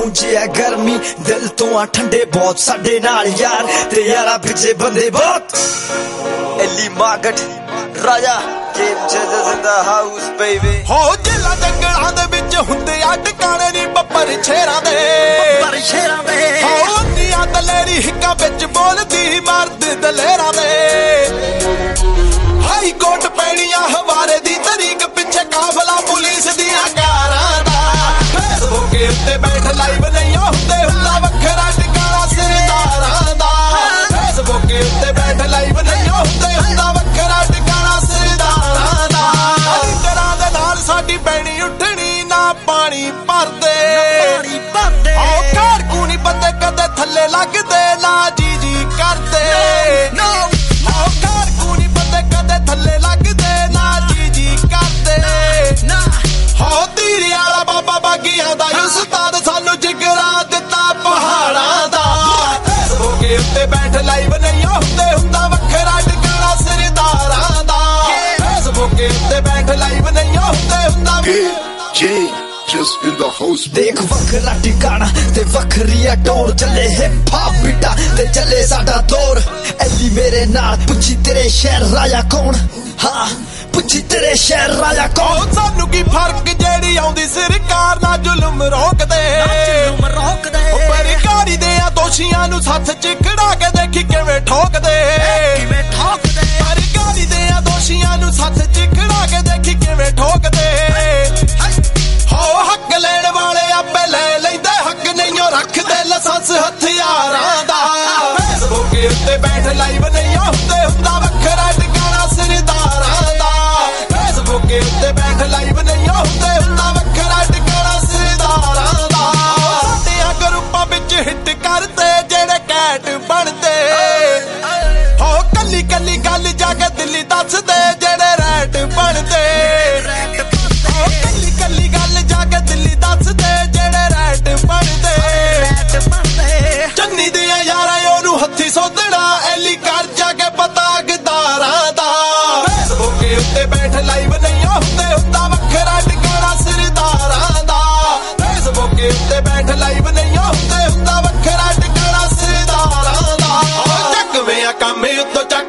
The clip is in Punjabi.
ਪਹੁੰਚੇ ਆ ਗਰਮੀ ਦਿਲ ਤੋਂ ਆ ਠੰਡੇ ਬਹੁਤ ਸਾਡੇ ਨਾਲ ਯਾਰ ਤੇ ਯਾਰਾ ਪਿੱਛੇ ਬੰਦੇ ਬਹੁਤ Elly Mangat Raja game changers in the house baby ਹੋ ਜੇਲਾਂ ਜੰਗਲਾਂ ਦੇ ਵਿੱਚ ਹੁੰਦੇ ਆ ਟਿਕਾਣੇ ਨੀ ਬੱਬਰ ਸ਼ੇਰਾਂ ਦੇ ਹੋ ਨੀਆਂ ਦਲੇਰੀ ਹਿੱਕਾਂ ਵਿੱਚ ਬੋਲਦੀ ਮਰਦ ਦਲੇਰਾਂ ਦੇ ਹਾਈ ਕੋਰਟ ਪੈਣੀਆਂ ਹਵਾਰੇ ਦੀ ਤਰੀਕ ਪਿੱਛੇ ਕਾਫਲਾ ਪੁਲਿਸ ਦੀਆਂ ਕਾਰਾਂ ਦਾ ਫੇਸਬੁੱਕ ਉੱਤੇ ਬੈਠ ਲਾਈਵ ਨਹੀਂ ਹੁੰਦੇ ਹੁੰਦਾ ਵੱਖਰਾ ਟਿਕਾਣਾ ਸਰਦਾਰਾਂ ਦਾ ਫੇਸਬੁੱਕ ਉੱਤੇ ਬੈਠ ਲਾਈਵ ਨਹੀਂ ਹੁੰਦੇ ਹੁੰਦਾ ਵੱਖਰਾ ਟਿਕਾਣਾ ਸਰਦਾਰਾਂ ਦਾ ਲੀਡਰਾਂ ਦੇ ਨਾਲ ਸਾਡੀ ਪੈਣੀ ਉੱਠਣੀ ਨਾ ਪਾਣੀ ਭਰਦੇ ਆਹ ਘਰ ਕੂ ਨੀ ਬੰਦੇ ਕਦੇ ਥੱਲੇ ਲੱਗਦੇ ਨਾ ਜੀ ਕਰਦੇ ਆਹ ਘਰ ਕੂ ਨੀ ਬੰਦੇ ਕਦੇ ਥੱਲੇ ਲੱਗਦੇ ਨਾ ਜੀ ਕਰਦੇ ਹੋ ਤੀਰੇ ਵਾਲਾ ਬਾਬਾ ਬਾਗੀਆਂ ਦਾ ਉਸਤਾਦ ਸਾਨੂੰ ਜਿਗਰਾ ਦਿੱਤਾ ਪਹਾੜਾਂ ਦਾ ਫੇਸਬੁੱਕ ਉੱਤੇ ਬੈਠ ਲਾਈਵ ਨਹੀਂ ਹੁੰਦੇ ਹੁੰਦਾ ਵੱਖਰਾ ਟਿਕਾਣਾ ਸਰਦਾਰਾਂ ਦਾ ਫੇਸਬੁੱਕ ਉੱਤੇ ਬੈਠ ਲਾਈਵ ਨਹੀਂ ਹੁੰਦੇ ਹੁੰਦਾ just in the house ਦੇਖ ਵੱਖਰਾ ਟਿਕਾਣਾ ਤੇ ਵੱਖਰੀ ਆ ਟੋਰ ਚੱਲੇ ਹਿਪ ਹਾਪ ਬੀਟਾ ਤੇ ਚੱਲੇ ਸਾਡਾ ਦੌਰ ਐਲੀ ਮੇਰੇ ਨਾਲ ਪੁੱਛੀ ਤੇਰੇ ਸ਼ਹਿਰ ਰਾਜਾ ਕੌਣ ਹਾਂ ਪੁੱਛੀ ਤੇਰੇ ਸ਼ਹਿਰ ਰਾਜਾ ਕੌਣ ਸਾਨੂੰ ਕੀ ਫਰਕ ਜਿਹੜੀ ਆਉਂਦੀ ਸਰਕਾਰ ਨਾਲ ਜ਼ੁਲਮ ਰੋਕਦੇ ਪਰਿਕਾਰੀ ਦੇ ਆ ਦੋਸ਼ੀਆਂ ਨੂੰ ਸੱਥ ਚ ਖੜਾ ਕੇ ਦੇਖੀ ਕਿਵੇਂ ਠੋਕਦੇ ਪਰਿਕਾਰੀ ਦੇ ਆ ਦੋਸ਼ੀਆਂ ਨੂੰ ਸੱਥ ਚ ਖੜਾ ਕੇ ਦੇਖੀ ਕਿਵੇਂ ਠੋਕਦੇ ਹੋ ਹੱਕ ਲੈਣ ਵਾਲੇ ਆਪੇ ਲੈ ਲੈਂਦੇ ਹੱਕ ਨਹੀਂ ਰੱਖਦੇ ਲਾਇਸੈਂਸ ਹਥਿਆਰਾਂ ਦਾ ਫੇਸਬੁੱਕ ਉੱਤੇ ਬੈਠ ਲਾਈਵ ਨਹੀਂ ਹੁੰਦੇ ਹੁੰਦਾ ਵੱਖਰਾ ਟਿਕਾਣਾ ਸਰਦਾਰਾਂ ਦਾ ਫੇਸਬੁੱਕ ਉੱਤੇ ਬੈਠ ਲਾਈਵ ਨਹੀਂ ਹੁੰਦੇ ਹੁੰਦਾ ਵੱਖਰਾ ਟਿਕਾਣਾ ਸਰਦਾਰਾਂ ਦਾ ਸਾਡਿਆਂ ਗਰੁੱਪਾਂ ਵਿੱਚ ਹਿੱਟ ਕਰਦੇ ਜਿਹੜੇ ਕੈਟ ਬਣਦੇ ਹੋ ਕੱਲੀ ਕੱਲੀ ਗੱਲ ਜਾ ਕੇ ਦਿੱਲੀ ਦੱਸਦੇ ਜਿਹੜੇ ਰੈਟ ਬਣਦੇ ਕੱਲੀ ਕੱਲੀ ਗੱਲ ਜਾ ਕੇ ਦਿੱਲੀ ਦੱਸਦੇ ਜਿਹੜੇ ਰੈਟ ਬਣਦੇ ਚੰਨੀ ਦੀਆਂ ਯਾਰਾਂ ਉਹਨੂੰ ਹੱਥੀ ਸੋਧਣਾ ਐਲੀ ਕਰ ਜਾ ਕੇ ਪਤਾ ਗਦਾਰਾਂ ਦਾ ਫੇਸਬੁੱਕ ਉੱਤੇ ਬੈਠ ਲਾਈਵ ਨਹੀਂ ਹੁੰਦੇ ਹੁੰਦਾ ਵੱਖਰਾ ਟਿਕਾਣਾ ਸਰਦਾਰਾਂ ਦਾ ਫੇਸਬੁੱਕ ਉੱਤੇ ਬੈਠ ਲਾਈਵ ਨਹੀਂ ਹੁੰਦੇ ਹੁੰਦਾ ਵੱਖਰਾ ਟਿਕਾਣਾ ਸਰਦਾਰਾਂ ਦਾ ਚੱਕਵੇਂ ਆ ਕੰਮ ਉੱਤੋਂ ਚੱਕ